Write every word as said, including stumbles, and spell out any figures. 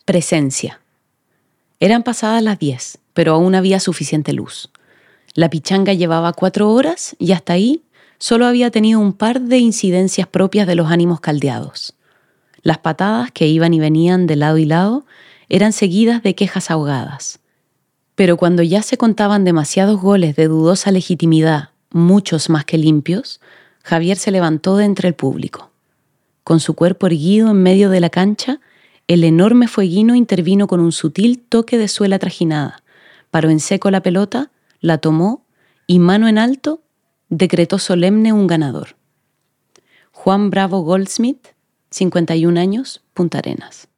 Presencia. Eran pasadas las diez, pero aún había suficiente luz. La pichanga llevaba cuatro horas y hasta ahí solo había tenido un par de incidencias propias de los ánimos caldeados. Las patadas que iban y venían de lado y lado eran seguidas de quejas ahogadas. Pero cuando ya se contaban demasiados goles de dudosa legitimidad, muchos más que limpios, Javier se levantó de entre el público. Con su cuerpo erguido en medio de la cancha, el enorme fueguino intervino con un sutil toque de suela trajinada, paró en seco la pelota, la tomó y, mano en alto, decretó solemne un ganador. Juan Bravo Goldsmith, cincuenta y un años, Punta Arenas.